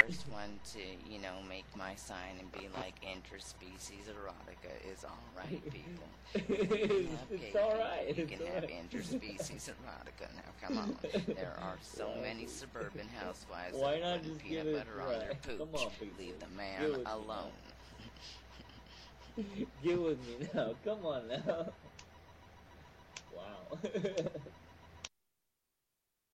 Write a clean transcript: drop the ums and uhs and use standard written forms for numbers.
first one to, make my sign and be like, interspecies erotica is alright, people. You can have It's gay alright. people, you It's can have alright. interspecies erotica. Now, come on. There are so many suburban housewives Why that not are putting just peanut give it a butter on their try? Come pooch. on, people. Leave the Get man with me alone. now. Get with me now. Come on now. Wow.